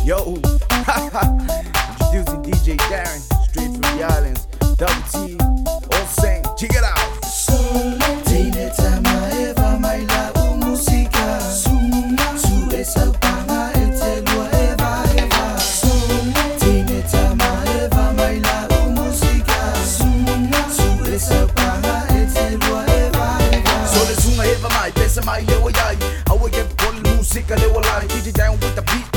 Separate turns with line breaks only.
Yo, introducing DJ Darren, straight from the islands. Double T, all sang, check it out. Mai lewa yai, I will get one music, I will lie, DJ down with the beat.